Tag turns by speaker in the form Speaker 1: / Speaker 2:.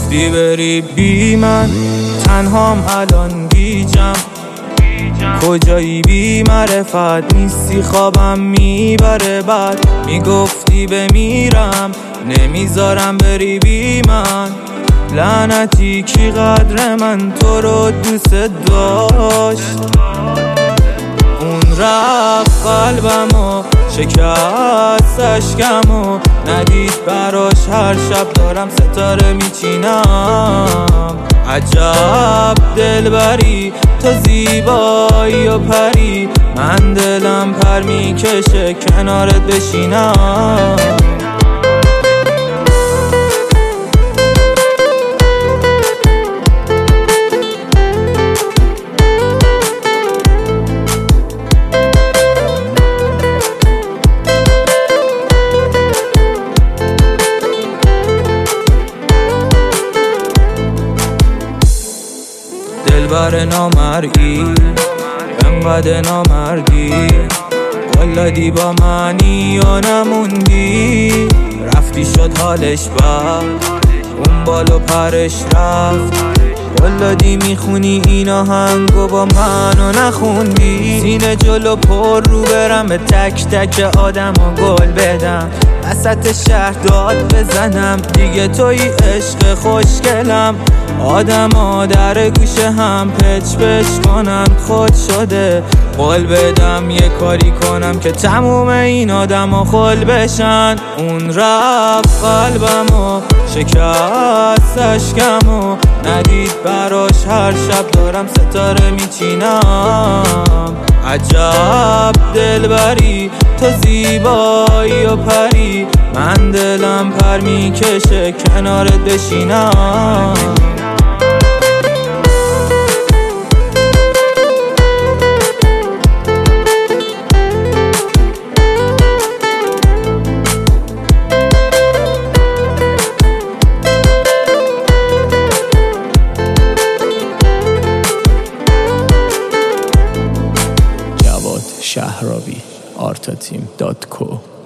Speaker 1: گفتی بری بی من، تنهام الان گیجم. کجایی بی معرفت، نیستی خوابم میبره بد. میگفتی بمیرم، نمیذارم بری بی من. لعنتی کی قدر من تو رو دوست داشت. اون رفت قلبمو شکست اشکمو، ندید براش هر شب دارم ستاره میچینم. عجب دلبری تو، زیبایی و پری، من دلم پر میکشه کنارت بشینم. دلبر نامرئی، انقدر نامردی، ولادی با منی یا نموندی. رفتی شد حالش بد، اون بالو پرش رفت. ولادی میخونی این آهنگو با منو نخوندی. سینه جلو پر رو برم، به تک تک آدم و گل بدم. وسط شهر داد بزنم، دیگه توی عشق خوشگلم. آدم ها در گوشه هم پچ پچ کنن، خود شده قول بدم یه کاری کنم که تموم این آدم ها خل بشن. اون رفت قلبمو شکست اشکمو، ندید براش هر شب دارم ستاره میچینم. عجب دلبری تو، زیبایی و پری، من دلم پر میکشه کنارت بشینم.
Speaker 2: شهرابی artateam.co